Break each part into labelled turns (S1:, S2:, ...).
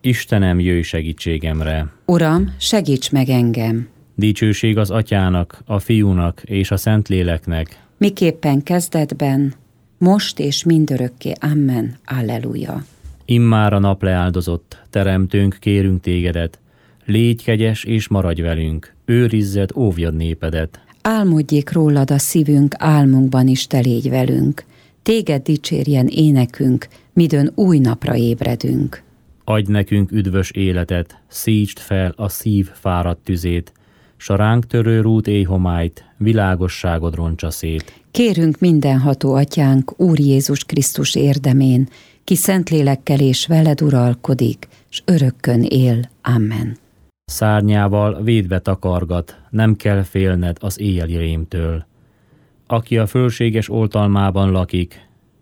S1: Istenem, jöjj segítségemre!
S2: Uram, segíts meg engem!
S1: Dicsőség az Atyának, a Fiúnak és a Szentléleknek,
S2: miképpen kezdetben, most és mindörökké. Amen. Alleluja.
S1: Immár a nap leáldozott, teremtőnk, kérünk tégedet, légy kegyes és maradj velünk, őrizzed, óvjad népedet.
S2: Álmodjék rólad a szívünk, álmunkban is te légy velünk. Téged dicsérjen énekünk, midőn új napra ébredünk.
S1: Adj nekünk üdvös életet, szítsd fel a szív fáradt tüzét, s a ránk törő rút éjhomályt, világosságod roncsa szét.
S2: Kérünk mindenható Atyánk, Úr Jézus Krisztus érdemén, ki Szentlélekkel és veled uralkodik, s örökkön él. Amen.
S1: Szárnyával védve takargat, nem kell félned az éjjeli rémtől. Aki a fölséges oltalmában lakik,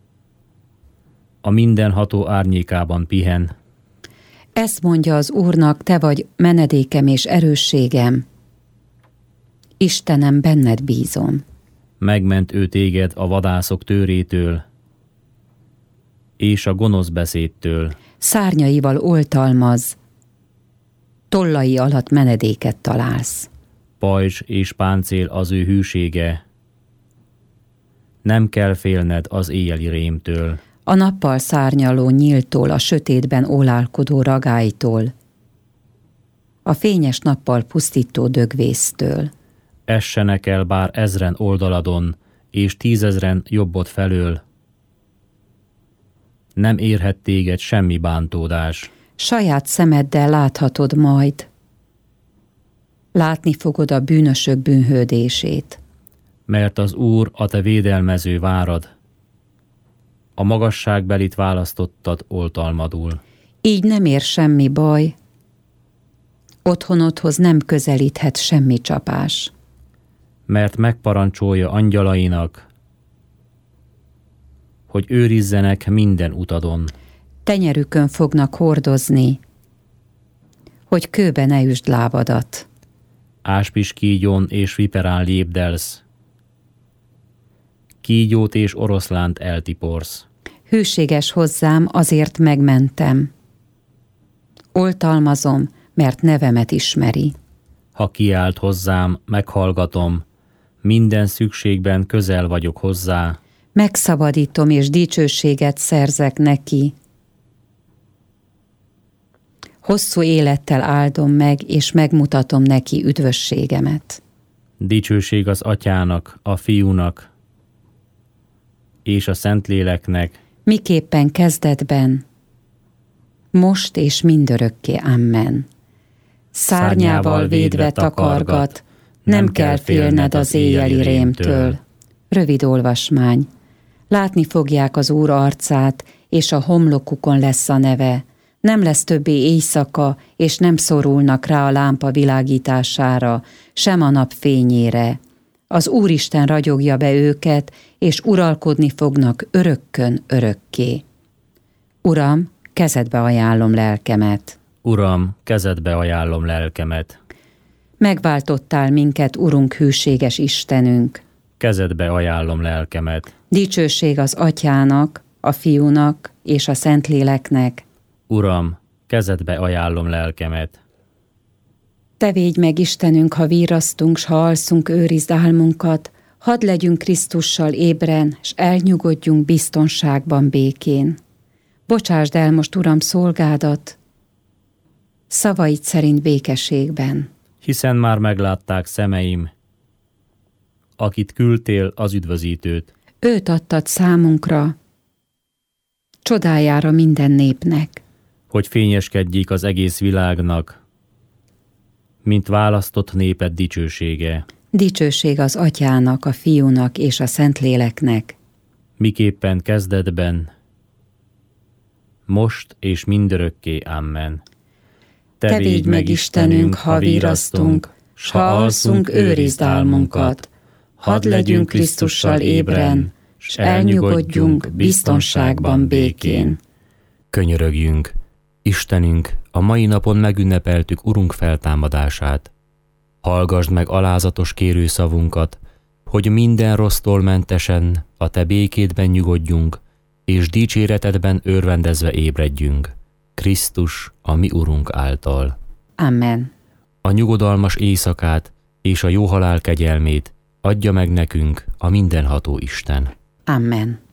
S1: a mindenható árnyékában pihen.
S2: Ezt mondja az Úrnak, te vagy menedékem és erősségem. Istenem, benned bízom.
S1: Megment ő téged a vadászok tőrétől, és a gonosz beszédtől.
S2: Szárnyaival oltalmaz, tollai alatt menedéket találsz.
S1: Pajzs és páncél az ő hűsége, nem kell félned az éjjeli rémtől.
S2: A nappal szárnyaló nyíltól, a sötétben ólálkodó ragálytól, a fényes nappal pusztító dögvésztől.
S1: Essenek el bár 1000 oldaladon, és 10 000 jobbod felől, nem érhet téged semmi bántódás.
S2: Saját szemeddel láthatod majd, látni fogod a bűnösök bűnhődését.
S1: Mert az Úr a te védelmező várad, a magasságbelit választottad oltalmadul.
S2: Így nem ér semmi baj, otthonodhoz nem közelíthet semmi csapás.
S1: Mert megparancsolja angyalainak, hogy őrizzenek minden utadon.
S2: Tenyerükön fognak hordozni, hogy kőbe ne üsd lábadat.
S1: Áspis kígyón és viperán lépdelsz, kígyót és oroszlánt eltiporsz.
S2: Hűséges hozzám, azért megmentem. Oltalmazom, mert nevemet ismeri.
S1: Ha kiált hozzám, meghallgatom, minden szükségben közel vagyok hozzá.
S2: Megszabadítom és dicsőséget szerzek neki. Hosszú élettel áldom meg, és megmutatom neki üdvösségemet.
S1: Dicsőség az Atyának, a Fiúnak és a Szentléleknek,
S2: miképpen kezdetben, most és mindörökké. Amen. Szárnyával védve takargat, nem kell félned az éjjeli rémtől. Rövid olvasmány. Látni fogják az Úr arcát, és a homlokukon lesz a neve. Nem lesz többé éjszaka, és nem szorulnak rá a lámpa világítására, sem a nap fényére. Az Úristen ragyogja be őket, és uralkodni fognak örökkön örökké. Uram, kezedbe ajánlom lelkemet.
S1: Uram, kezedbe ajánlom lelkemet.
S2: Megváltottál minket, Urunk, hűséges Istenünk.
S1: Kezedbe ajánlom lelkemet.
S2: Dicsőség az Atyának, a Fiúnak és a Szentléleknek.
S1: Uram, kezedbe ajánlom lelkemet.
S2: Te védj meg, Istenünk, ha virrasztunk, s ha alszunk, őrizd álmunkat, hadd legyünk Krisztussal ébren, s elnyugodjunk biztonságban, békén. Bocsásd el most, Uram, szolgádat, szavaid szerint békességben.
S1: Hiszen már meglátták szemeim, akit küldtél, az üdvözítőt.
S2: Őt adtad számunkra, csodájára minden népnek.
S1: Hogy fényeskedjék az egész világnak, mint választott néped dicsősége.
S2: Dicsőség az Atyának, a Fiúnak és a Szentléleknek.
S1: Miképpen kezdetben, most és mindörökké. Amen.
S2: Te védj meg, Istenünk, ha virrasztunk, s ha alszunk, őrizd álmunkat. Hadd legyünk Krisztussal ébren, s elnyugodjunk biztonságban, békén.
S1: Könyörögjünk! Istenünk, a mai napon megünnepeltük Urunk feltámadását. Hallgasd meg alázatos kérőszavunkat, hogy minden rossztól mentesen a te békédben nyugodjunk, és dicséretedben örvendezve ébredjünk. Krisztus, a mi Urunk által.
S2: Amen.
S1: A nyugodalmas éjszakát és a jó halál kegyelmét adja meg nekünk a mindenható Isten.
S2: Amen.